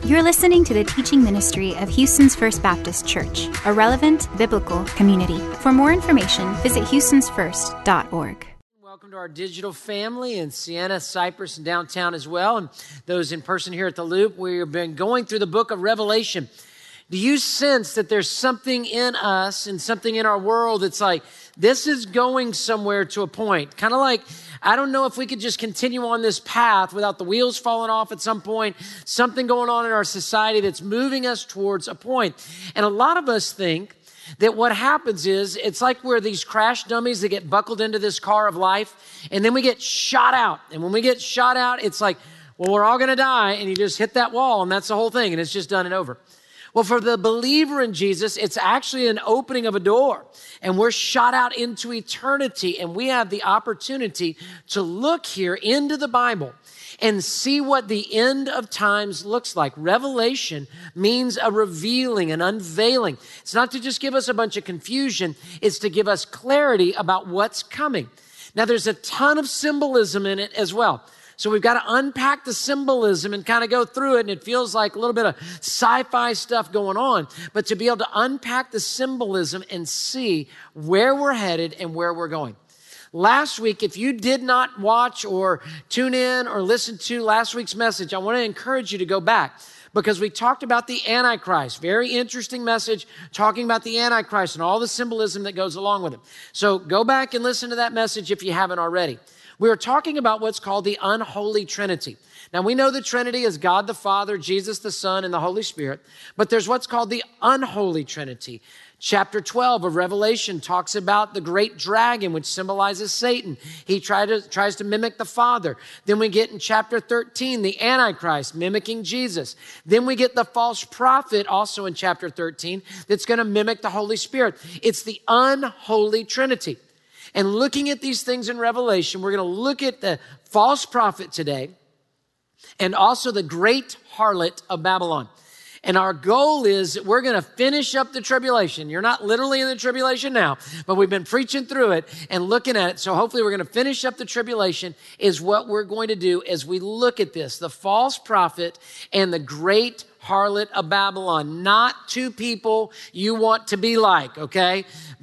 You're listening to the teaching ministry of Houston's First Baptist Church, a relevant biblical community. For more information, visit houstonsfirst.org. Welcome to our digital family in Siena, Cypress, and downtown as well, and those in person here at the Loop. We've been going through the book of Revelation. Do you sense that there's something in us and something in our world that's like, this is going somewhere to a point? Kind of like, I don't know if we could just continue on this path without the wheels falling off at some point, something going on in our society that's moving us towards a point. And a lot of us think that what happens is it's like we're these crash dummies that get buckled into this car of life, and then we get shot out. And when we get shot out, it's like, well, we're all going to die, and you just hit that wall, and that's the whole thing, and it's just done and over. Well, for the believer in Jesus, it's actually an opening of a door, and we're shot out into eternity, and we have the opportunity to look here into the Bible and see what the end of times looks like. Revelation means a revealing, an unveiling. It's not to just give us a bunch of confusion, it's to give us clarity about what's coming. Now, there's a ton of symbolism in it as well. So we've got to unpack the symbolism and kind of go through it. And it feels like a little bit of sci-fi stuff going on. But to be able to unpack the symbolism and see where we're headed and where we're going. Last week, if you did not watch or tune in or listen to last week's message, I want to encourage you to go back, because we talked about the Antichrist. Very interesting message talking about the Antichrist and all the symbolism that goes along with it. So go back and listen to that message if you haven't already. We were talking about what's called the unholy Trinity. Now, we know the Trinity is God the Father, Jesus the Son, and the Holy Spirit, but there's what's called the unholy Trinity. Chapter 12 of Revelation talks about the great dragon, which symbolizes Satan. He tries to mimic the Father. Then we get in chapter 13, the Antichrist mimicking Jesus. Then we get the false prophet also in chapter 13 that's going to mimic the Holy Spirit. It's the unholy Trinity. And looking at these things in Revelation, we're going to look at the false prophet today and also the great harlot of Babylon. And our goal is that we're going to finish up the tribulation. You're not literally in the tribulation now, but we've been preaching through it and looking at it. So hopefully we're going to finish up the tribulation is what we're going to do as we look at this. The false prophet and the great harlot of Babylon. Not two people you want to be like, okay?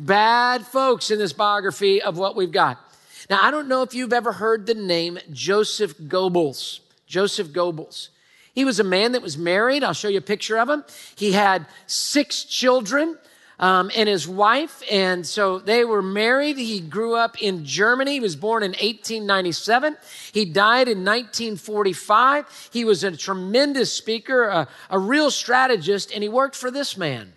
Bad folks in this biography of what we've got. Now, I don't know if you've ever heard the name Joseph Goebbels. Joseph Goebbels. He was a man that was married. I'll show you a picture of him. He had 6 children and his wife, and so they were married. He grew up in Germany. He was born in 1897. He died in 1945. He was a tremendous speaker, a real strategist, and he worked for this man.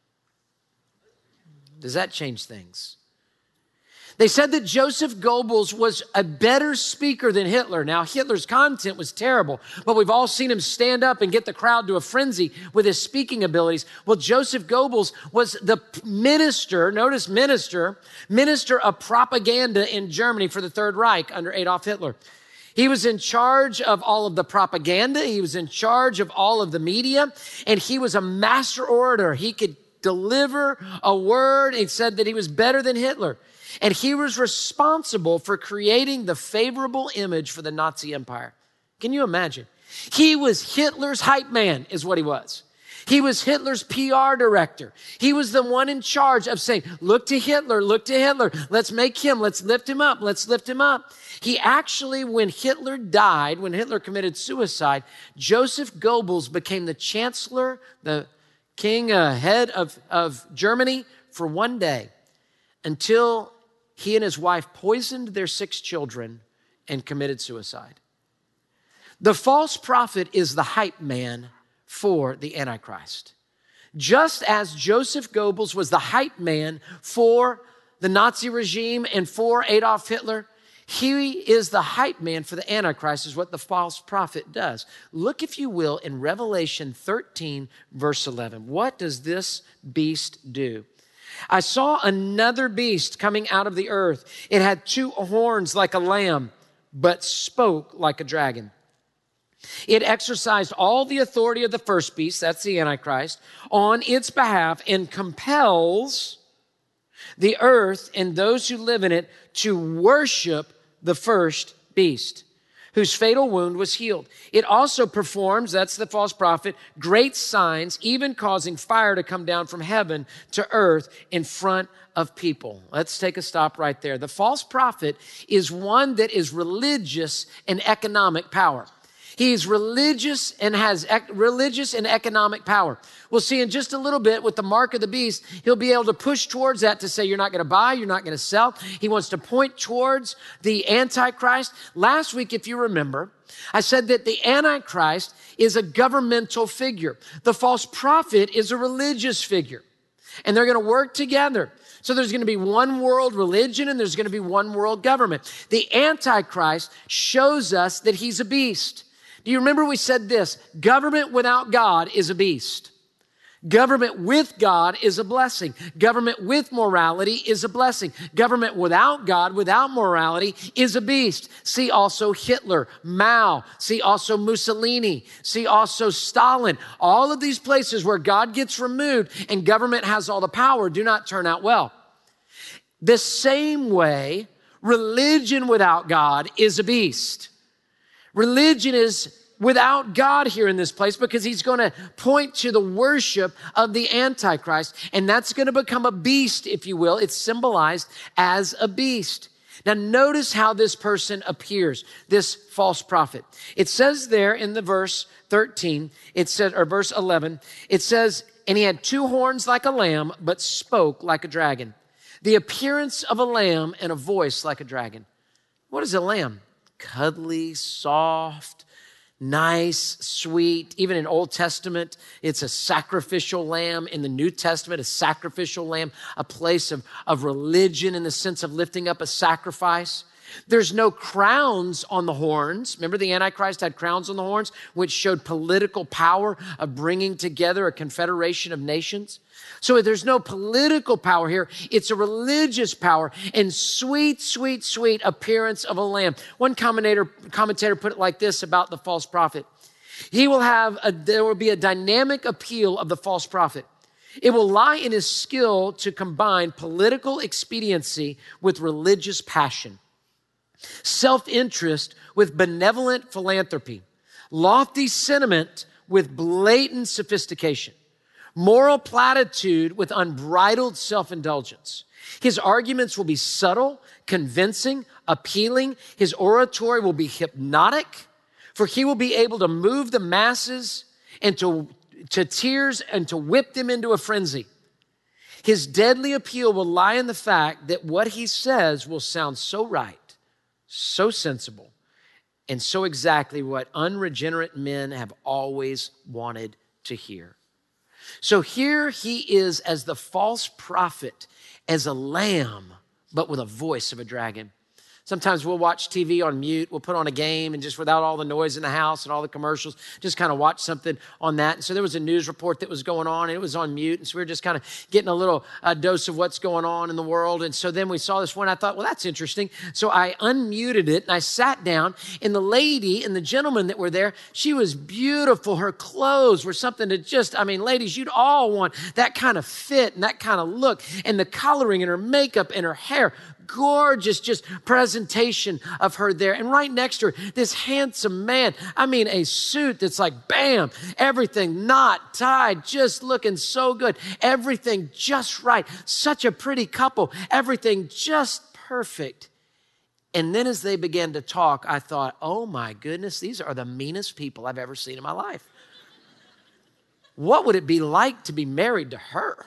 Does that change things? They said that Joseph Goebbels was a better speaker than Hitler. Now, Hitler's content was terrible, but we've all seen him stand up and get the crowd to a frenzy with his speaking abilities. Well, Joseph Goebbels was the minister, notice minister of propaganda in Germany for the Third Reich under Adolf Hitler. He was in charge of all of the propaganda. He was in charge of all of the media, and he was a master orator. He could deliver a word. He said that he was better than Hitler. And he was responsible for creating the favorable image for the Nazi Empire. Can you imagine? He was Hitler's hype man, is what he was. He was Hitler's PR director. He was the one in charge of saying, look to Hitler, let's make him, let's lift him up. He actually, when Hitler died, when Hitler committed suicide, Joseph Goebbels became the chancellor, the king, head of Germany for one day, until he and his wife poisoned their 6 children and committed suicide. The false prophet is the hype man for the Antichrist. Just as Joseph Goebbels was the hype man for the Nazi regime and for Adolf Hitler, he is the hype man for the Antichrist, is what the false prophet does. Look, if you will, in Revelation 13, verse 11. What does this beast do? I saw another beast coming out of the earth. It had 2 horns like a lamb, but spoke like a dragon. It exercised all the authority of the first beast, that's the Antichrist, on its behalf, and compels the earth and those who live in it to worship the first beast, whose fatal wound was healed. It also performs, that's the false prophet, great signs, even causing fire to come down from heaven to earth in front of people. Let's take a stop right there. The false prophet is one that is religious and economic power. He's religious and has religious and economic power. We'll see in just a little bit with the mark of the beast, he'll be able to push towards that to say, you're not going to buy, you're not going to sell. He wants to point towards the Antichrist. Last week, if you remember, I said that the Antichrist is a governmental figure. The false prophet is a religious figure, and they're going to work together. So there's going to be one world religion and there's going to be one world government. The Antichrist shows us that he's a beast. Do you remember we said this? Government without God is a beast. Government with God is a blessing. Government with morality is a blessing. Government without God, without morality, is a beast. See also Hitler, Mao. See also Mussolini. See also Stalin. All of these places where God gets removed and government has all the power do not turn out well. The same way, religion without God is a beast. Religion is without God here in this place because he's going to point to the worship of the Antichrist, and that's going to become a beast, if you will. It's symbolized as a beast. Now, notice how this person appears, this false prophet. It says there in the verse 13, or verse 11, it says, and he had 2 horns like a lamb, but spoke like a dragon. The appearance of a lamb and a voice like a dragon. What is a lamb? Cuddly, soft, nice, sweet. Even in Old Testament, it's a sacrificial lamb. In the New Testament, a sacrificial lamb, a place of religion in the sense of lifting up a sacrifice. There's no crowns on the horns. Remember the Antichrist had crowns on the horns, which showed political power of bringing together a confederation of nations. So there's no political power here. It's a religious power and sweet, sweet, sweet appearance of a lamb. One commentator put it like this about the false prophet. There will be a dynamic appeal of the false prophet. It will lie in his skill to combine political expediency with religious passion, self-interest with benevolent philanthropy, lofty sentiment with blatant sophistication, moral platitude with unbridled self-indulgence. His arguments will be subtle, convincing, appealing. His oratory will be hypnotic, for he will be able to move the masses to tears and to whip them into a frenzy. His deadly appeal will lie in the fact that what he says will sound so right, so sensible, and so exactly what unregenerate men have always wanted to hear. So here he is as the false prophet, as a lamb, but with a voice of a dragon. Sometimes we'll watch TV on mute. We'll put on a game and just without all the noise in the house and all the commercials, just kind of watch something on that. And so there was a news report that was going on and it was on mute. And so we were just kind of getting a little dose of what's going on in the world. And so then we saw this one. I thought, well, that's interesting. So I unmuted it and I sat down, and the lady and the gentleman that were there, she was beautiful. Her clothes were something to ladies, you'd all want that kind of fit and that kind of look, and the coloring and her makeup and her hair. Gorgeous, just presentation of her there. And right next to her, this handsome man. A suit that's like, bam, everything not tied, just looking so good. Everything just right. Such a pretty couple. Everything just perfect. And then as they began to talk, I thought, oh my goodness, these are the meanest people I've ever seen in my life. What would it be like to be married to her?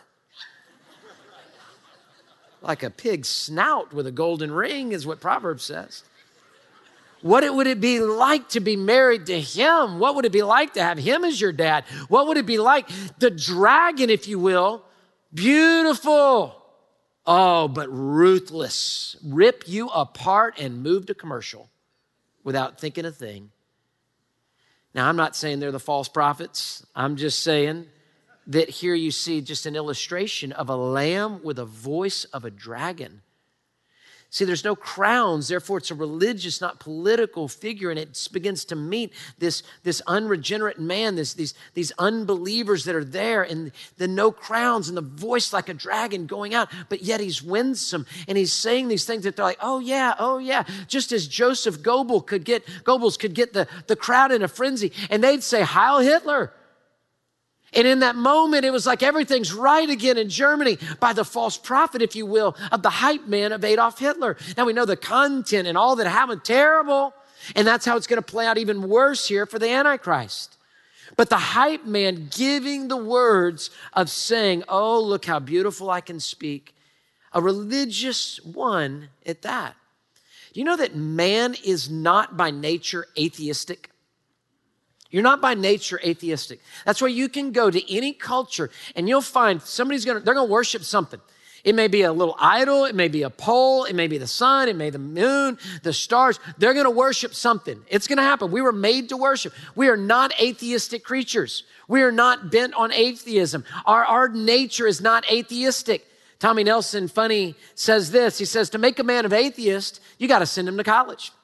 Like a pig's snout with a golden ring is what Proverbs says. What would it be like to be married to him? What would it be like to have him as your dad? What would it be like? The dragon, if you will, beautiful. Oh, but ruthless. Rip you apart and move to commercial without thinking a thing. Now, I'm not saying they're the false prophets. I'm just saying that here you see just an illustration of a lamb with a voice of a dragon. See, there's no crowns, therefore it's a religious, not political figure, and it begins to meet this unregenerate man, these unbelievers that are there, and the no crowns and the voice like a dragon going out, but yet he's winsome, and he's saying these things that they're like, oh yeah, just as Joseph Goebbels could get the crowd in a frenzy, and they'd say, Heil Hitler. And in that moment, it was like everything's right again in Germany by the false prophet, if you will, of the hype man of Adolf Hitler. Now we know the content and all that happened, terrible. And that's how it's going to play out even worse here for the Antichrist. But the hype man giving the words of saying, oh, look how beautiful I can speak. A religious one at that. Do you know that man is not by nature atheistic? You're not by nature atheistic. That's why you can go to any culture and you'll find they're going to worship something. It may be a little idol. It may be a pole. It may be the sun. It may be the moon, the stars. They're going to worship something. It's going to happen. We were made to worship. We are not atheistic creatures. We are not bent on atheism. Our nature is not atheistic. Tommy Nelson, funny, says this. He says, to make a man of atheist, you got to send him to college.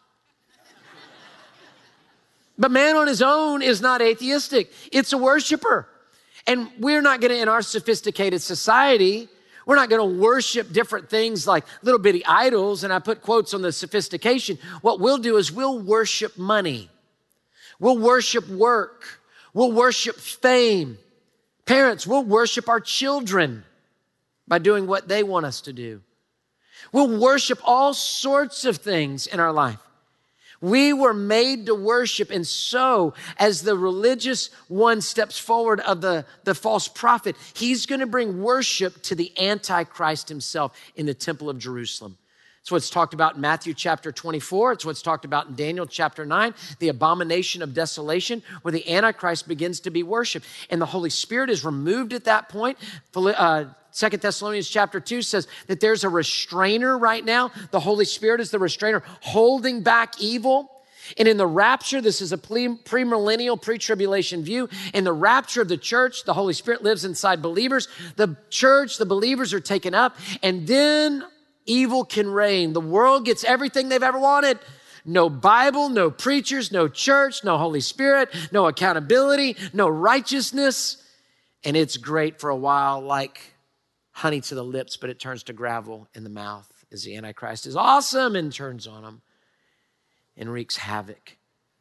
But man on his own is not atheistic. It's a worshiper. And we're not going to, in our sophisticated society, we're not going to worship different things like little bitty idols. And I put quotes on the sophistication. What we'll do is we'll worship money. We'll worship work. We'll worship fame. Parents, we'll worship our children by doing what they want us to do. We'll worship all sorts of things in our life. We were made to worship, and so as the religious one steps forward of the false prophet, he's going to bring worship to the Antichrist himself in the temple of Jerusalem. It's what's talked about in Matthew chapter 24. It's what's talked about in Daniel chapter 9, the abomination of desolation, where the Antichrist begins to be worshiped. And the Holy Spirit is removed at that point. 2 Thessalonians chapter 2 says that there's a restrainer right now. The Holy Spirit is the restrainer holding back evil. And in the rapture, this is a premillennial, pre-tribulation view. In the rapture of the church, the Holy Spirit lives inside believers. The church, the believers are taken up, and then evil can reign. The world gets everything they've ever wanted. No Bible, no preachers, no church, no Holy Spirit, no accountability, no righteousness. And it's great for a while, like honey to the lips, but it turns to gravel in the mouth as the Antichrist is awesome and turns on them and wreaks havoc.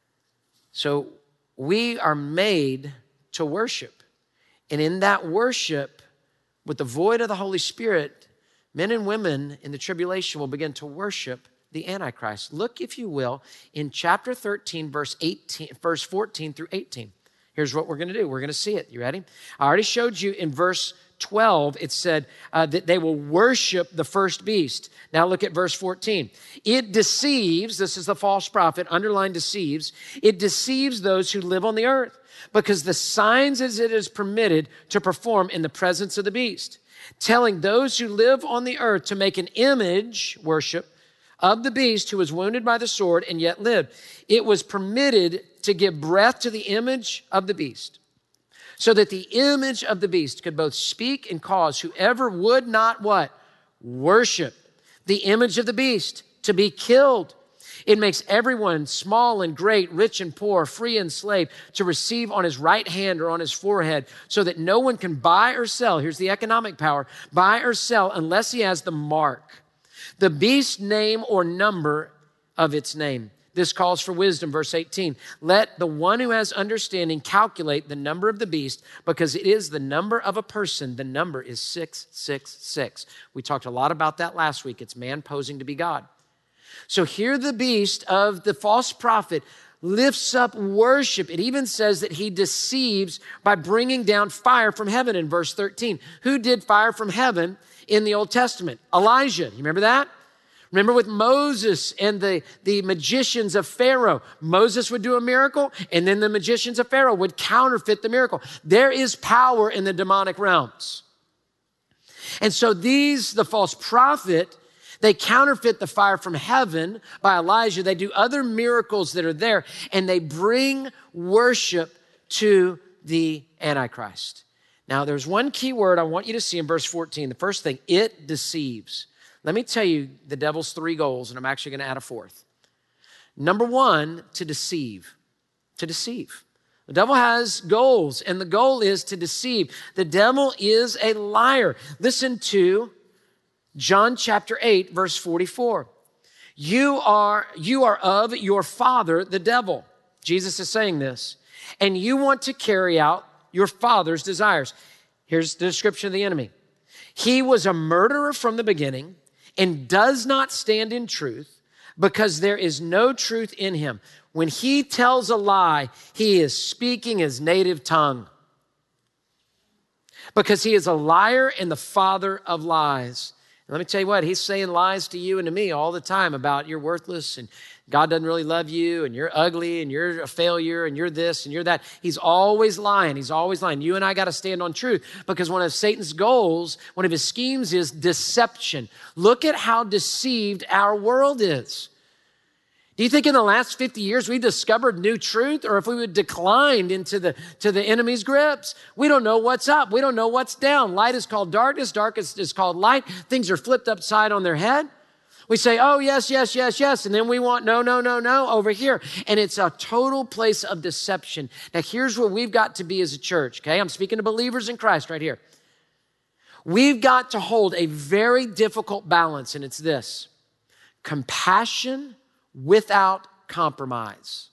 So we are made to worship. And in that worship, with the void of the Holy Spirit, men and women in the tribulation will begin to worship the Antichrist. Look, if you will, in chapter 13, verse 14 through 18. Here's what we're going to do. We're going to see it. You ready? I already showed you in verse 12, it said that they will worship the first beast. Now look at verse 14. It deceives, this is the false prophet, underline deceives, it deceives those who live on the earth because the signs as it is permitted to perform in the presence of the beast, telling those who live on the earth to make an image, worship, of the beast who was wounded by the sword and yet lived. It was permitted to give breath to the image of the beast, so that the image of the beast could both speak and cause whoever would not what? Worship the image of the beast to be killed. It makes everyone, small and great, rich and poor, free and slave, to receive on his right hand or on his forehead, so that no one can buy or sell, here's the economic power, buy or sell unless he has the mark, the beast's name or number of its name. This calls for wisdom, verse 18. Let the one who has understanding calculate the number of the beast, because it is the number of a person. The number is 666. We talked a lot about that last week. It's man posing to be God. So here the beast of the false prophet lifts up worship. It even says that he deceives by bringing down fire from heaven in verse 13. Who did fire from heaven in the Old Testament? Elijah. You remember that? Remember with Moses and the magicians of Pharaoh. Moses would do a miracle, and then the magicians of Pharaoh would counterfeit the miracle. There is power in the demonic realms. And so the false prophet, they counterfeit the fire from heaven by Elijah. They do other miracles that are there, and they bring worship to the Antichrist. Now, there's one key word I want you to see in verse 14. The first thing, it deceives. Let me tell you the devil's three goals, and I'm actually going to add a fourth. Number one, to deceive. To deceive. The devil has goals, and the goal is to deceive. The devil is a liar. Listen to John chapter 8, verse 44. You are of your father, the devil. Jesus is saying this. And you want to carry out your father's desires. Here's the description of the enemy. He was a murderer from the beginning and does not stand in truth because there is no truth in him. When he tells a lie, he is speaking his native tongue because he is a liar and the father of lies. And let me tell you what, he's saying lies to you and to me all the time about you're worthless and God doesn't really love you and you're ugly and you're a failure and you're this and you're that. He's always lying. He's always lying. You and I got to stand on truth because one of Satan's goals, one of his schemes is deception. Look at how deceived our world is. Do you think in the last 50 years we discovered new truth, or if we would declined into the enemy's grips? We don't know what's up. We don't know what's down. Light is called darkness. Darkness is called light. Things are flipped upside on their head. We say, oh, yes, yes, yes, yes. And then we want no, no, no, no over here. And it's a total place of deception. Now, here's where we've got to be as a church, okay? I'm speaking to believers in Christ right here. We've got to hold a very difficult balance, and it's this: compassion without compromise.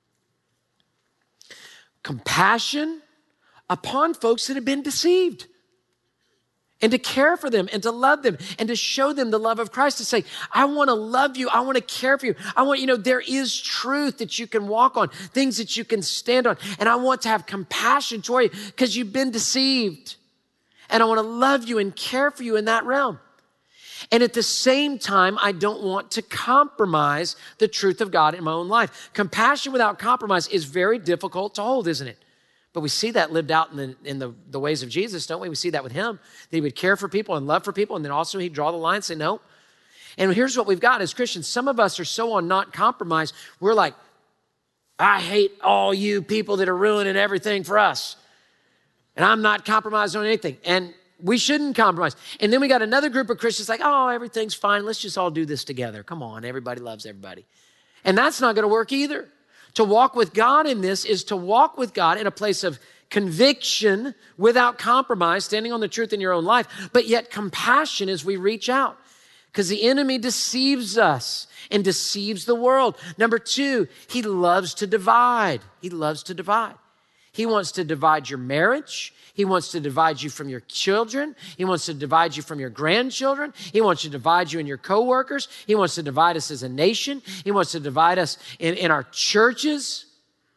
Compassion upon folks that have been deceived. And to care for them and to love them and to show them the love of Christ, to say, I want to love you. I want to care for you. I want, there is truth that you can walk on, things that you can stand on. And I want to have compassion toward you because you've been deceived. And I want to love you and care for you in that realm. And at the same time, I don't want to compromise the truth of God in my own life. Compassion without compromise is very difficult to hold, isn't it? But we see that lived out in the ways of Jesus, don't we? We see that with him, that he would care for people and love for people, and then also he'd draw the line and say no. And here's what we've got as Christians. Some of us are so on not compromise, we're like, I hate all you people that are ruining everything for us. And I'm not compromising on anything. And we shouldn't compromise. And then we got another group of Christians like, oh, everything's fine. Let's just all do this together. Come on, everybody loves everybody. And that's not going to work either. To walk with God in this is to walk with God in a place of conviction without compromise, standing on the truth in your own life, but yet compassion as we reach out. Because the enemy deceives us and deceives the world. Number two, he loves to divide. He loves to divide. He wants to divide your marriage. He wants to divide you from your children. He wants to divide you from your grandchildren. He wants to divide you and your coworkers. He wants to divide us as a nation. He wants to divide us in our churches.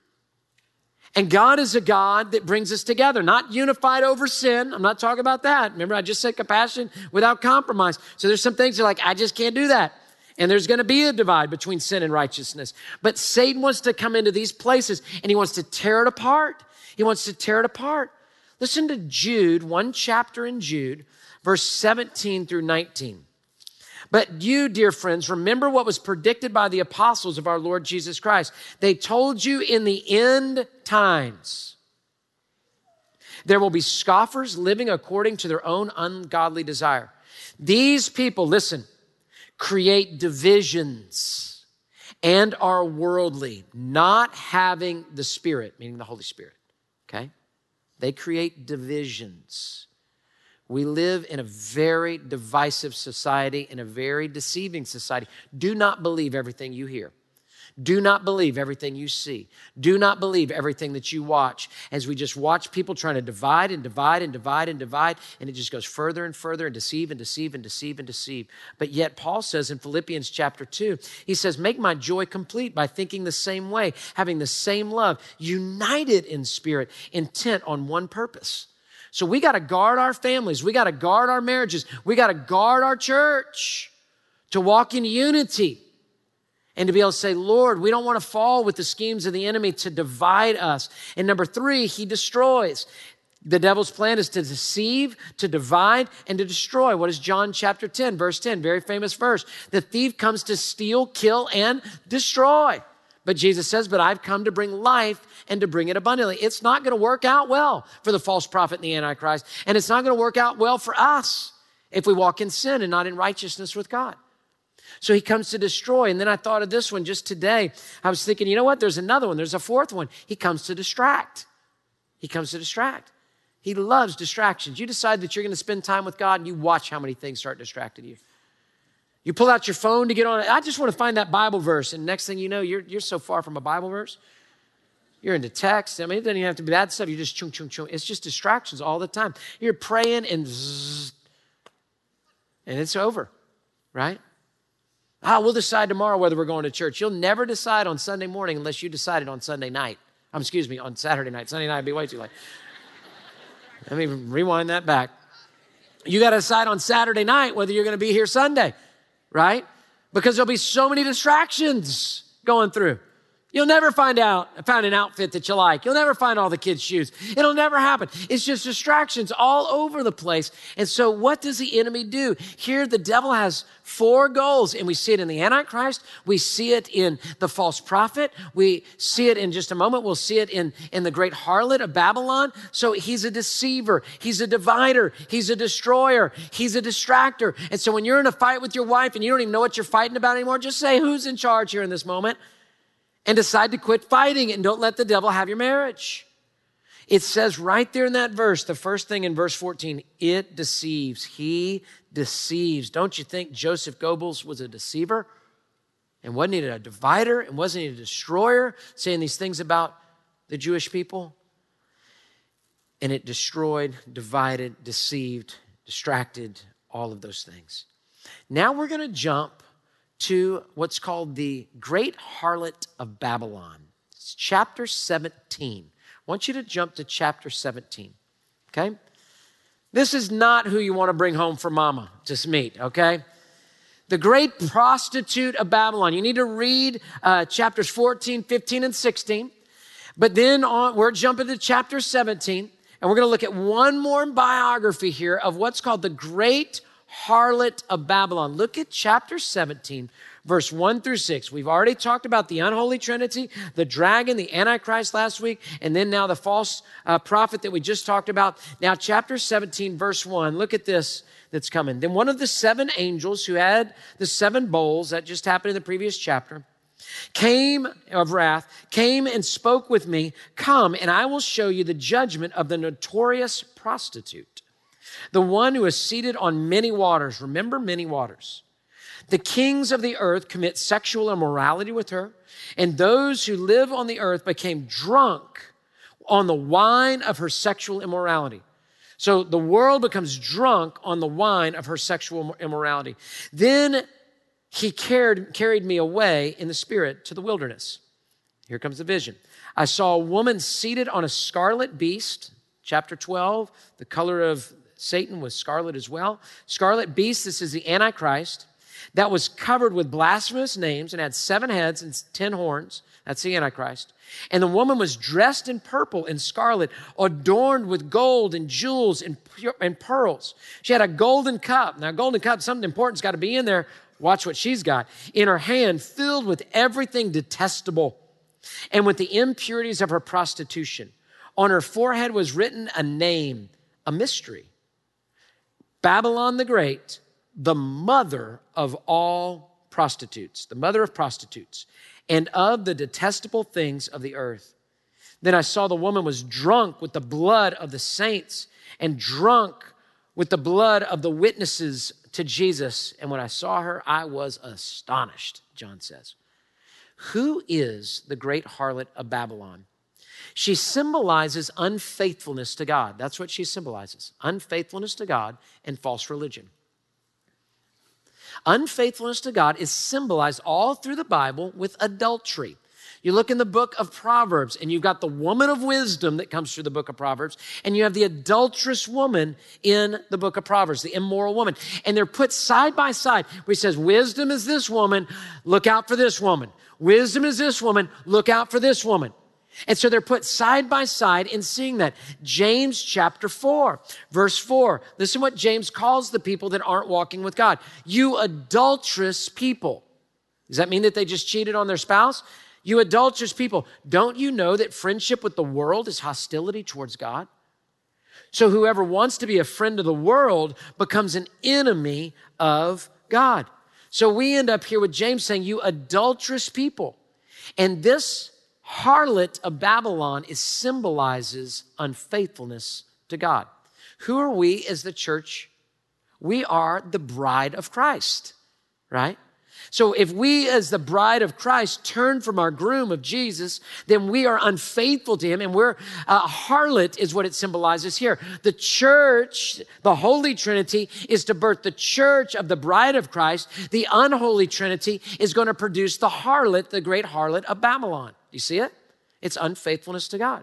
And God is a God that brings us together, not unified over sin. I'm not talking about that. Remember, I just said compassion without compromise. So there's some things that are like, I just can't do that. And there's going to be a divide between sin and righteousness. But Satan wants to come into these places and he wants to tear it apart. He wants to tear it apart. Listen to Jude, one chapter in Jude, verse 17 through 19. But you, dear friends, remember what was predicted by the apostles of our Lord Jesus Christ. They told you in the end times, there will be scoffers living according to their own ungodly desire. These people, listen, create divisions and are worldly, not having the Spirit, meaning the Holy Spirit, okay? They create divisions. We live in a very divisive society, in a very deceiving society. Do not believe everything you hear. Do not believe everything you see. Do not believe everything that you watch, as we just watch people trying to divide and divide and divide and divide, and it just goes further and further and deceive and deceive and deceive and deceive. But yet Paul says in Philippians chapter 2, he says, make my joy complete by thinking the same way, having the same love, united in spirit, intent on one purpose. So we got to guard our families. We got to guard our marriages. We got to guard our church to walk in unity. And to be able to say, Lord, we don't want to fall with the schemes of the enemy to divide us. And number three, he destroys. The devil's plan is to deceive, to divide, and to destroy. What is John chapter 10, verse 10? Very famous verse. The thief comes to steal, kill, and destroy. But Jesus says, but I've come to bring life and to bring it abundantly. It's not going to work out well for the false prophet and the Antichrist. And it's not going to work out well for us. if we walk in sin and not in righteousness with God. So he comes to destroy. And then I thought of this one just today. I was thinking, you know what? There's another one. There's a fourth one. He comes to distract. He comes to distract. He loves distractions. You decide that you're going to spend time with God and you watch how many things start distracting you. You pull out your phone to get on it. I just want to find that Bible verse. And next thing you know, you're so far from a Bible verse. You're into text. I mean, it doesn't even have to be that stuff. You just chung, chung, chung. It's just distractions all the time. You're praying and zzz, and it's over, right? We'll decide tomorrow whether we're going to church. You'll never decide on Sunday morning unless you decided on Sunday night. On Saturday night. Sunday night would be way too late. Let me rewind that back. You got to decide on Saturday night whether you're going to be here Sunday, right? Because there'll be so many distractions going through. You'll never find an outfit that you like. You'll never find all the kids' shoes. It'll never happen. It's just distractions all over the place. And so what does the enemy do? Here, the devil has 4 goals, and we see it in the Antichrist. We see it in the false prophet. We see it in just a moment. We'll see it in the great harlot of Babylon. So he's a deceiver. He's a divider. He's a destroyer. He's a distractor. And so when you're in a fight with your wife and you don't even know what you're fighting about anymore, just say, who's in charge here in this moment? And decide to quit fighting and don't let the devil have your marriage. It says right there in that verse, the first thing in verse 14, it deceives. He deceives. Don't you think Joseph Goebbels was a deceiver? And wasn't he a divider? And wasn't he a destroyer, saying these things about the Jewish people? And it destroyed, divided, deceived, distracted, all of those things. Now we're going to jump to what's called the Great Harlot of Babylon. It's chapter 17. I want you to jump to chapter 17, okay? This is not who you want to bring home for mama to meet, okay? The great prostitute of Babylon. You need to read chapters 14, 15, and 16. But then we're jumping to chapter 17, and we're going to look at one more biography here of what's called the Great Harlot of Babylon. Look at chapter 17, verse 1 through 6. We've already talked about the unholy trinity, the dragon, the Antichrist last week, and then now the false prophet that we just talked about. Now, chapter 17, verse 1, look at this that's coming. Then one of the 7 angels who had the 7 bowls, that just happened in the previous chapter, came and spoke with me, come, and I will show you the judgment of the notorious prostitute, the one who is seated on many waters. Remember, many waters. The kings of the earth commit sexual immorality with her, and those who live on the earth became drunk on the wine of her sexual immorality. So the world becomes drunk on the wine of her sexual immorality. Then he carried me away in the spirit to the wilderness. Here comes the vision. I saw a woman seated on a scarlet beast. Chapter 12, the color of Satan was scarlet as well. Scarlet beast, this is the Antichrist, that was covered with blasphemous names and had 7 heads and 10 horns. That's the Antichrist. And the woman was dressed in purple and scarlet, adorned with gold and jewels and pearls. She had a golden cup. Now, golden cup, something important's got to be in there. Watch what she's got. In her hand, filled with everything detestable and with the impurities of her prostitution. On her forehead was written a name, a mystery. Babylon the Great, the mother of all prostitutes, the mother of prostitutes, and of the detestable things of the earth. Then I saw the woman was drunk with the blood of the saints and drunk with the blood of the witnesses to Jesus. And when I saw her, I was astonished, John says. Who is the great harlot of Babylon? She symbolizes unfaithfulness to God. That's what she symbolizes. Unfaithfulness to God and false religion. Unfaithfulness to God is symbolized all through the Bible with adultery. You look in the book of Proverbs, and you've got the woman of wisdom that comes through the book of Proverbs, and you have the adulterous woman in the book of Proverbs, the immoral woman. And they're put side by side, where he says, wisdom is this woman, look out for this woman. Wisdom is this woman, look out for this woman. And so they're put side by side in seeing that. James chapter 4, verse 4. Listen what James calls the people that aren't walking with God. You adulterous people. Does that mean that they just cheated on their spouse? You adulterous people. Don't you know that friendship with the world is hostility towards God? So whoever wants to be a friend of the world becomes an enemy of God. So we end up here with James saying, you adulterous people. And this harlot of Babylon symbolizes unfaithfulness to God. Who are we as the church? We are the bride of Christ, right? So if we as the bride of Christ turn from our groom of Jesus, then we are unfaithful to him, and we're a harlot is what it symbolizes here. The church, the Holy Trinity, is to birth the church of the bride of Christ. The unholy Trinity is going to produce the harlot, the great harlot of Babylon. You see it? It's unfaithfulness to God.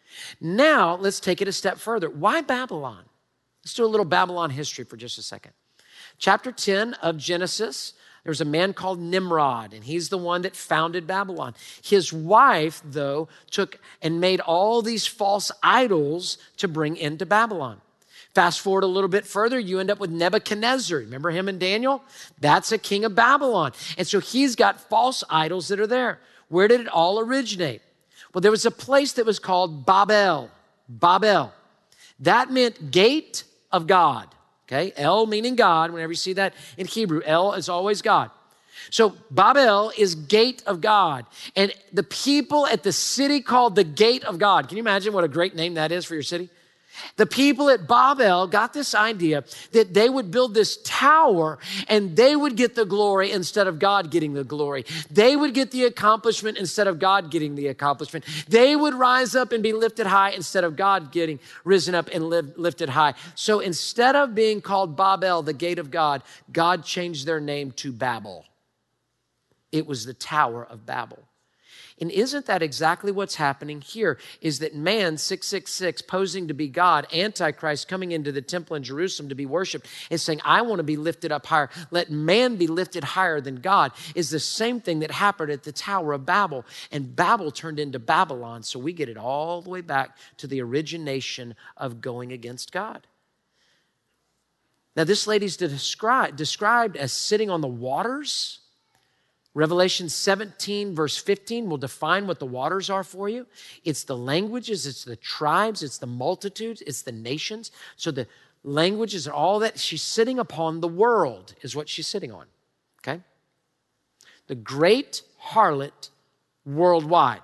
Now, let's take it a step further. Why Babylon? Let's do a little Babylon history for just a second. Chapter 10 of Genesis, there's a man called Nimrod, and he's the one that founded Babylon. His wife, though, took and made all these false idols to bring into Babylon. Fast forward a little bit further, you end up with Nebuchadnezzar. Remember him and Daniel? That's a king of Babylon. And so he's got false idols that are there. Where did it all originate? Well, there was a place that was called Babel. Babel. That meant gate of God. Okay, El meaning God. Whenever you see that in Hebrew, El is always God. So Babel is gate of God. And the people at the city called the gate of God. Can you imagine what a great name that is for your city? The people at Babel got this idea that they would build this tower and they would get the glory instead of God getting the glory. They would get the accomplishment instead of God getting the accomplishment. They would rise up and be lifted high instead of God getting risen up and lifted high. So instead of being called Babel, the gate of God, God changed their name to Babel. It was the Tower of Babel. And isn't that exactly what's happening here? Is that man, 666, posing to be God, Antichrist coming into the temple in Jerusalem to be worshiped, and saying, I want to be lifted up higher. Let man be lifted higher than God, is the same thing that happened at the Tower of Babel. And Babel turned into Babylon. So we get it all the way back to the origination of going against God. Now, this lady's described as sitting on the waters. Revelation 17, verse 15 will define what the waters are for you. It's the languages, it's the tribes, it's the multitudes, it's the nations. So the languages and all that, she's sitting upon the world is what she's sitting on, okay? The great harlot worldwide.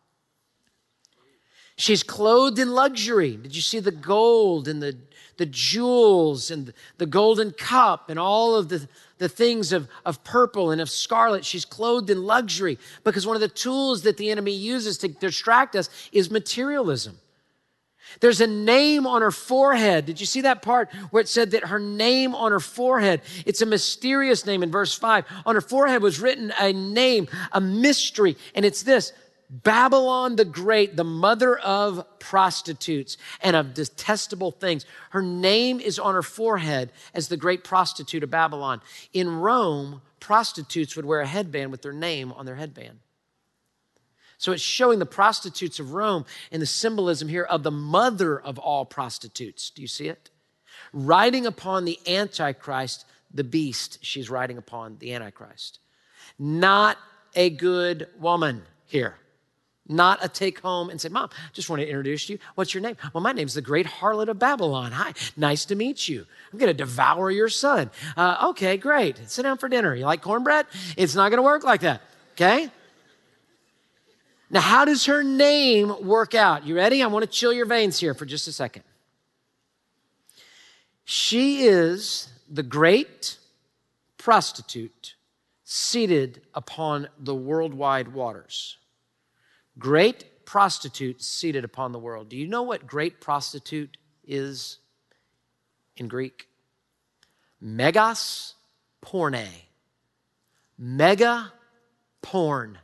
She's clothed in luxury. Did you see the gold and the jewels and the golden cup and all of the things of purple and of scarlet? She's clothed in luxury because one of the tools that the enemy uses to distract us is materialism. There's a name on her forehead. Did you see that part where it said that her name on her forehead? It's a mysterious name in verse 5. On her forehead was written a name, a mystery, and it's this: Babylon the Great, the mother of prostitutes and of detestable things. Her name is on her forehead as the great prostitute of Babylon. In Rome, prostitutes would wear a headband with their name on their headband. So it's showing the prostitutes of Rome and the symbolism here of the mother of all prostitutes. Do you see it? Riding upon the Antichrist, the beast, she's riding upon the Antichrist. Not a good woman here. Not a take home and say, Mom, just want to introduce you. What's your name? Well, my name's the Great Harlot of Babylon. Hi, nice to meet you. I'm going to devour your son. Okay, great. Sit down for dinner. You like cornbread? It's not going to work like that, okay? Now, how does her name work out? You ready? I want to chill your veins here for just a second. She is the great prostitute seated upon the worldwide waters. Great prostitute seated upon the world. Do you know what great prostitute is in Greek? Megas porne. Mega porn.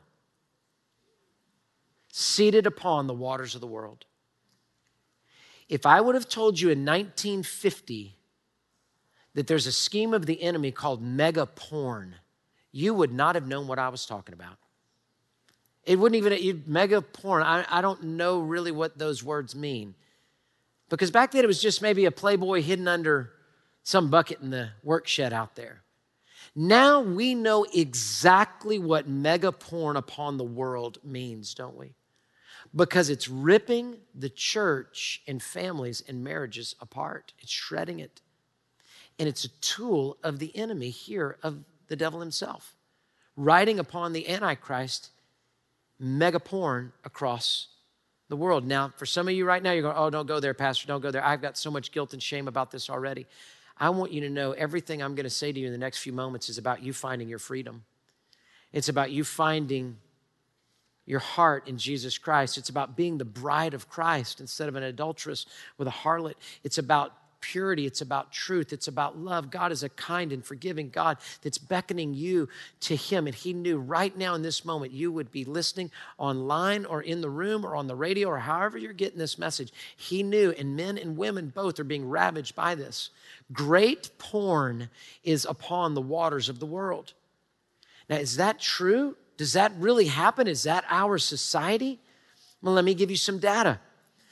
Seated upon the waters of the world. If I would have told you in 1950 that there's a scheme of the enemy called mega porn, you would not have known what I was talking about. It wouldn't even, mega porn, I don't know really what those words mean. Because back then it was just maybe a Playboy hidden under some bucket in the work shed out there. Now we know exactly what mega porn upon the world means, don't we? because it's ripping the church and families and marriages apart. It's shredding it. And it's a tool of the enemy here, of the devil himself, riding upon the Antichrist, mega porn across the world. Now, for some of you right now, you're going, oh, don't go there, Pastor, don't go there. I've got so much guilt and shame about this already. I want you to know everything I'm going to say to you in the next few moments is about you finding your freedom. It's about you finding your heart in Jesus Christ. It's about being the bride of Christ instead of an adulteress with a harlot. It's about purity. It's about truth. It's about love. God is a kind and forgiving God that's beckoning you to him. And he knew right now in this moment you would be listening online or in the room or on the radio or however you're getting this message. He knew, and men and women both are being ravaged by this. Great porn is upon the waters of the world. Now, is that true? Does that really happen? Is that our society? Well, let me give you some data.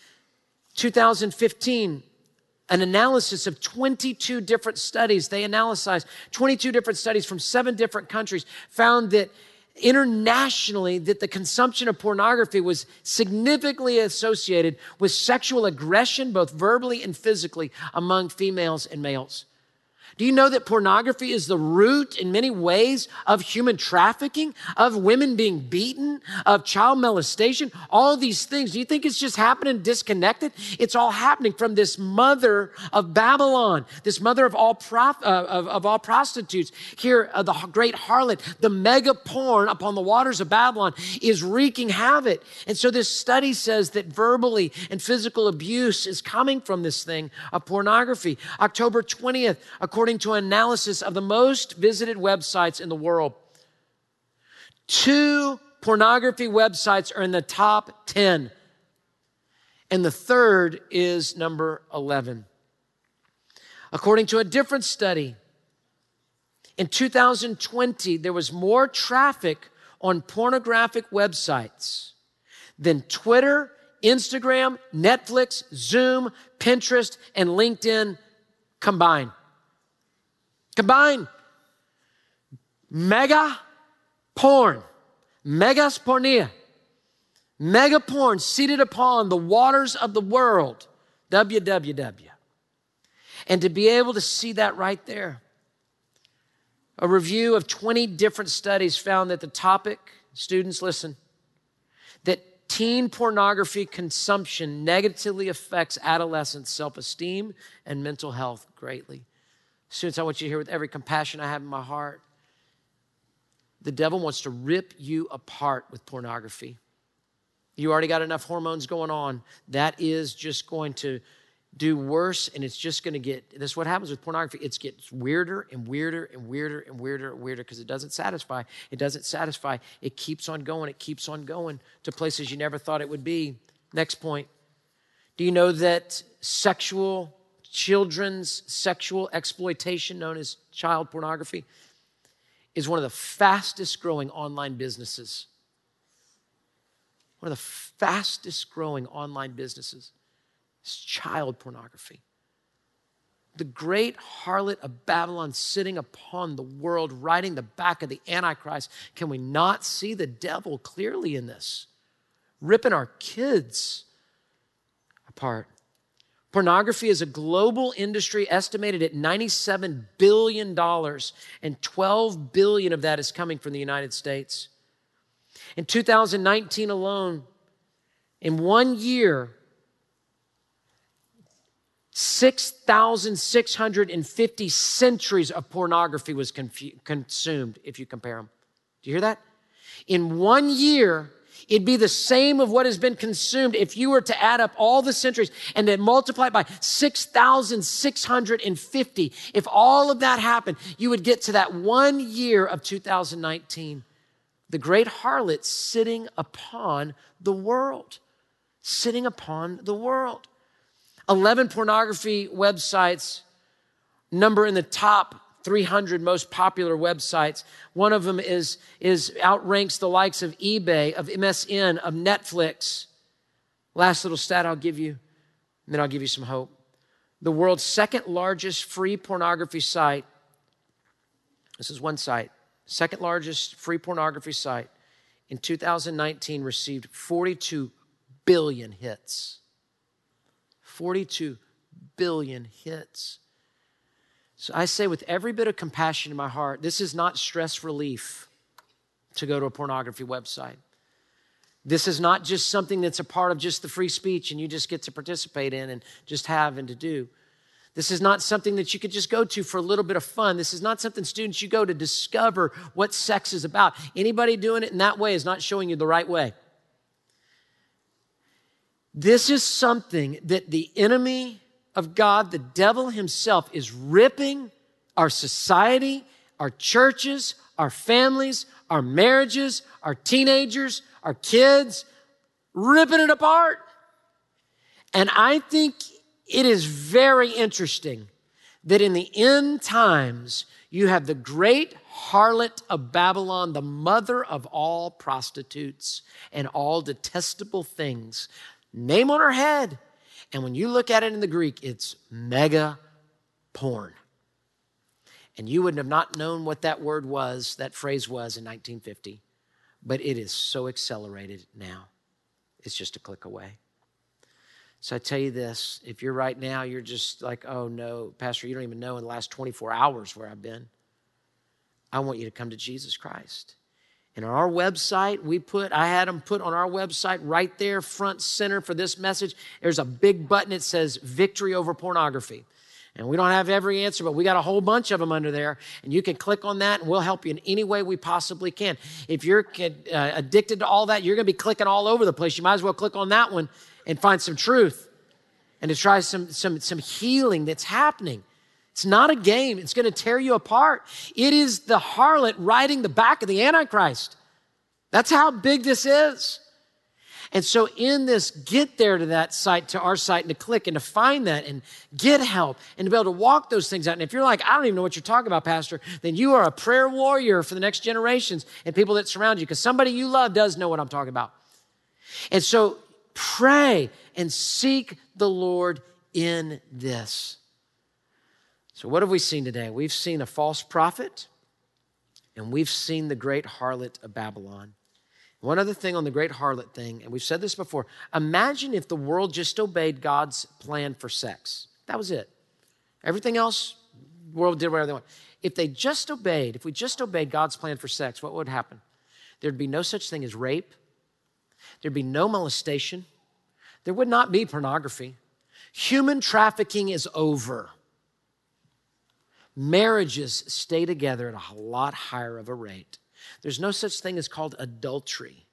2015, an analysis of 22 different studies. They analyzed 22 different studies from 7 different countries, found that internationally that the consumption of pornography was significantly associated with sexual aggression, both verbally and physically, among females and males. Do you know that pornography is the root in many ways of human trafficking, of women being beaten, of child molestation, all these things? Do you think it's just happening disconnected? It's all happening from this mother of Babylon, this mother of all prostitutes. Here, the great harlot, the mega porn upon the waters of Babylon is wreaking havoc. And so this study says that verbally and physical abuse is coming from this thing of pornography. October 20th, according to an analysis of the most visited websites in the world, 2 pornography websites are in the top 10. And the third is number 11. According to a different study, in 2020, there was more traffic on pornographic websites than Twitter, Instagram, Netflix, Zoom, Pinterest, and LinkedIn combined. Mega porn, megas pornea, mega porn seated upon the waters of the world, www. And to be able to see that right there, a review of 20 different studies found that the topic, students listen, that teen pornography consumption negatively affects adolescents' self-esteem and mental health greatly. Students, I want you to hear with every compassion I have in my heart, the devil wants to rip you apart with pornography. You already got enough hormones going on. That is just going to do worse, and it's just going to get, this is what happens with pornography. It gets weirder and weirder and weirder and weirder and weirder because it doesn't satisfy. It doesn't satisfy. It keeps on going. It keeps on going to places you never thought it would be. Next point. Do you know that children's sexual exploitation, known as child pornography, is one of the fastest growing online businesses? One of the fastest growing online businesses is child pornography. The great harlot of Babylon sitting upon the world, riding the back of the Antichrist. Can we not see the devil clearly in this? Ripping our kids apart. Pornography is a global industry estimated at $97 billion, and $12 billion of that is coming from the United States. In 2019 alone, in 1 year, 6,650 centuries of pornography was consumed, if you compare them. Do you hear that? In 1 year, it'd be the same of what has been consumed if you were to add up all the centuries and then multiply it by 6,650. If all of that happened, you would get to that 1 year of 2019. The great harlot sitting upon the world. Sitting upon the world. 11 pornography websites number in the top 300 most popular websites. One of them outranks the likes of eBay, of MSN, of Netflix. Last little stat I'll give you, and then I'll give you some hope. The world's second largest free pornography site, this is one site, second largest free pornography site, in 2019 received $42 billion hits. 42 billion hits. So I say with every bit of compassion in my heart, this is not stress relief to go to a pornography website. This is not just something that's a part of just the free speech and you just get to participate in and just have and to do. This is not something that you could just go to for a little bit of fun. This is not something, students, you go to discover what sex is about. Anybody doing it in that way is not showing you the right way. This is something that the enemy of God, the devil himself, is ripping our society, our churches, our families, our marriages, our teenagers, our kids, ripping it apart. And I think it is very interesting that in the end times, you have the great harlot of Babylon, the mother of all prostitutes and all detestable things, name on her head. And when you look at it in the Greek, it's mega porn. And you would have not known what that word was, that phrase was in 1950, but it is so accelerated now. It's just a click away. So I tell you this, if you're right now, you're just like, oh no, Pastor, you don't even know in the last 24 hours where I've been. I want you to come to Jesus Christ. And on our website, I had them put on our website right there, front center for this message. There's a big button that says victory over pornography. And we don't have every answer, but we got a whole bunch of them under there. And you can click on that and we'll help you in any way we possibly can. If you're addicted to all that, you're going to be clicking all over the place. You might as well click on that one and find some truth and to try some healing that's happening. It's not a game. It's going to tear you apart. It is the harlot riding the back of the Antichrist. That's how big this is. And so in this, get there to that site, to our site, and to click and to find that and get help and to be able to walk those things out. And if you're like, I don't even know what you're talking about, Pastor, then you are a prayer warrior for the next generations and people that surround you, because somebody you love does know what I'm talking about. And so pray and seek the Lord in this. So what have we seen today? We've seen a false prophet, and we've seen the great harlot of Babylon. One other thing on the great harlot thing, and we've said this before, imagine if the world just obeyed God's plan for sex. That was it. Everything else, the world did whatever they want. If we just obeyed God's plan for sex, what would happen? There'd be no such thing as rape. There'd be no molestation. There would not be pornography. Human trafficking is over. Marriages stay together at a lot higher of a rate. There's no such thing as called adultery.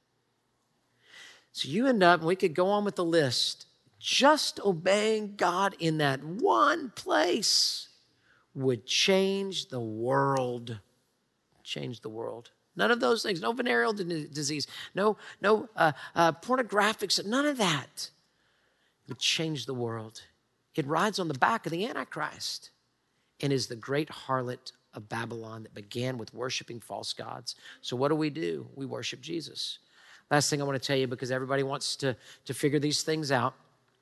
So you end up, and we could go on with the list, just obeying God in that one place would change the world. Change the world. None of those things, no venereal disease, no pornographic, none of that would change the world. It rides on the back of the Antichrist and is the great harlot of Babylon that began with worshiping false gods. So what do? We worship Jesus. Last thing I want to tell you, because everybody wants to figure these things out.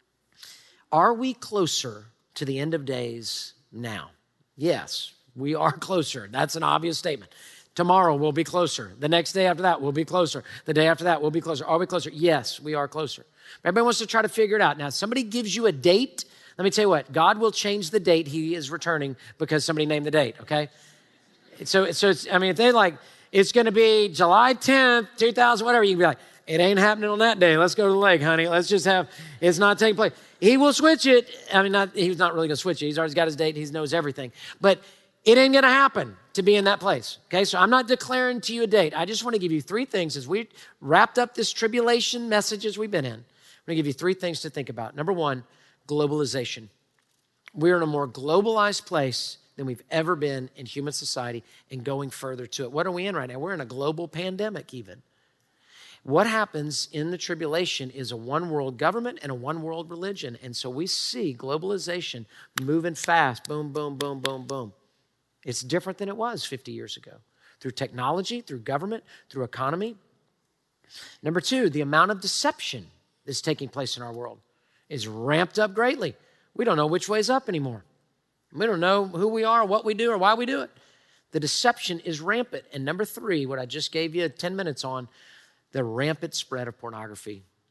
Are we closer to the end of days now? Yes, we are closer. That's an obvious statement. Tomorrow we'll be closer. The next day after that we'll be closer. The day after that we'll be closer. Are we closer? Yes, we are closer. Everybody wants to try to figure it out. Now, if somebody gives you a date, let me tell you what, God will change the date he is returning because somebody named the date, okay? So it's, if they like, it's going to be July 10th, 2000, whatever, you can be like, it ain't happening on that day. Let's go to the lake, honey. Let's just it's not taking place. He will switch it. He's not really going to switch it. He's already got his date. He knows everything. But it ain't going to happen to be in that place, okay? So I'm not declaring to you a date. I just want to give you three things as we wrapped up this tribulation messages we've been in. I'm going to give you three things to think about. Number one, globalization. We're in a more globalized place than we've ever been in human society and going further to it. What are we in right now? We're in a global pandemic even. What happens in the tribulation is a one world government and a one world religion. And so we see globalization moving fast. Boom, boom, boom, boom, boom. It's different than it was 50 years ago. Through technology, through government, through economy. Number two, the amount of deception that's taking place in our world is ramped up greatly. We don't know which way's up anymore. We don't know who we are, what we do, or why we do it. The deception is rampant. And number three, what I just gave you 10 minutes on, the rampant spread of pornography.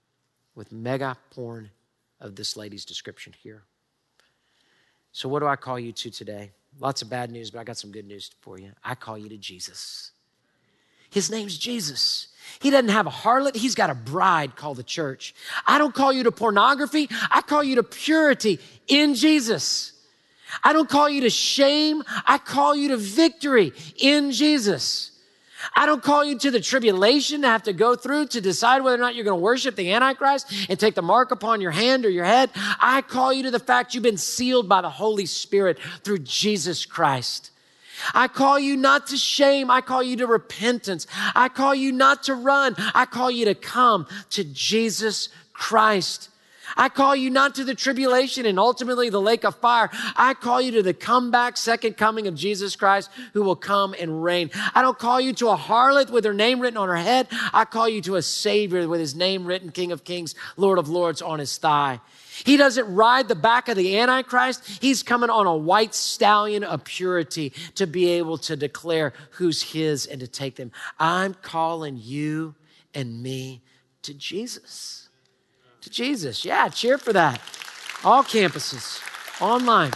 with mega porn of this lady's description here. So what do I call you to today? Lots of bad news, but I got some good news for you. I call you to Jesus. His name's Jesus. He doesn't have a harlot. He's got a bride called the church. I don't call you to pornography. I call you to purity in Jesus. I don't call you to shame. I call you to victory in Jesus. I don't call you to the tribulation to have to go through to decide whether or not you're going to worship the Antichrist and take the mark upon your hand or your head. I call you to the fact you've been sealed by the Holy Spirit through Jesus Christ. I call you not to shame. I call you to repentance. I call you not to run. I call you to come to Jesus Christ. I call you not to the tribulation and ultimately the lake of fire. I call you to the comeback, second coming of Jesus Christ, who will come and reign. I don't call you to a harlot with her name written on her head. I call you to a Savior with his name written, King of Kings, Lord of Lords, on his thigh. He doesn't ride the back of the Antichrist. He's coming on a white stallion of purity to be able to declare who's his and to take them. I'm calling you and me to Jesus. To Jesus. Yeah, cheer for that. All campuses, online.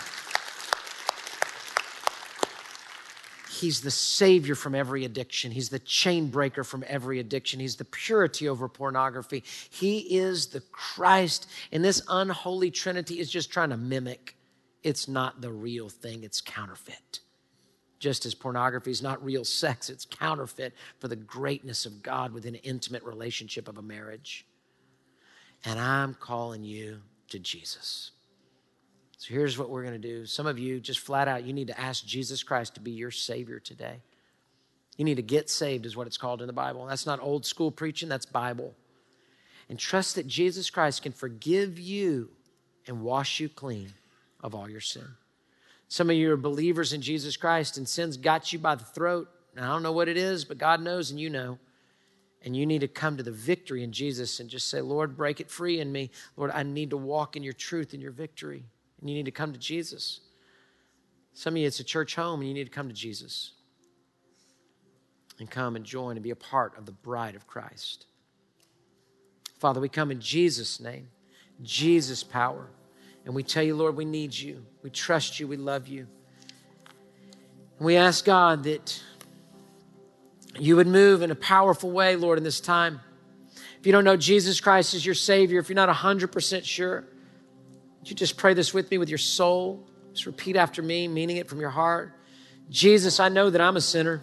He's the Savior from every addiction. He's the chain breaker from every addiction. He's the purity over pornography. He is the Christ. And this unholy Trinity is just trying to mimic. It's not the real thing. It's counterfeit. Just as pornography is not real sex, it's counterfeit for the greatness of God within an intimate relationship of a marriage. And I'm calling you to Jesus. So here's what we're going to do. Some of you, just flat out, you need to ask Jesus Christ to be your Savior today. You need to get saved is what it's called in the Bible. That's not old school preaching, that's Bible. And trust that Jesus Christ can forgive you and wash you clean of all your sin. Some of you are believers in Jesus Christ and sin's got you by the throat. And I don't know what it is, but God knows and you know. And you need to come to the victory in Jesus and just say, Lord, break it free in me. Lord, I need to walk in your truth and your victory. And you need to come to Jesus. Some of you, it's a church home and you need to come to Jesus. And come and join and be a part of the bride of Christ. Father, we come in Jesus' name, Jesus' power. And we tell you, Lord, we need you. We trust you. We love you. And we ask God that you would move in a powerful way, Lord, in this time. If you don't know Jesus Christ as your Savior, if you're not 100% sure, would you just pray this with me with your soul? Just repeat after me, meaning it from your heart. Jesus, I know that I'm a sinner.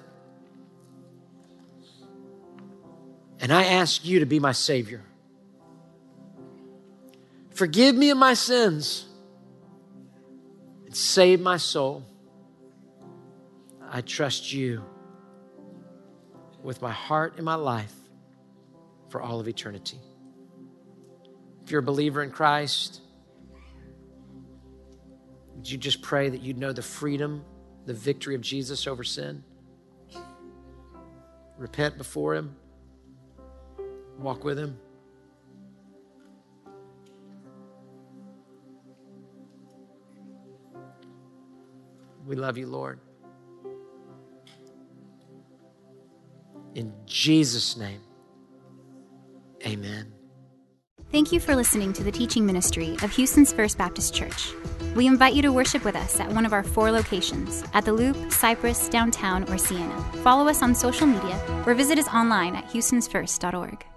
And I ask you to be my Savior. Forgive me of my sins and save my soul. I trust you with my heart and my life for all of eternity. If you're a believer in Christ, would you just pray that you'd know the freedom, the victory of Jesus over sin? Repent before him. Walk with him. We love you, Lord. In Jesus' name, amen. Thank you for listening to the teaching ministry of Houston's First Baptist Church. We invite you to worship with us at one of our 4 locations, at the Loop, Cypress, Downtown, or Sienna. Follow us on social media or visit us online at houstonsfirst.org.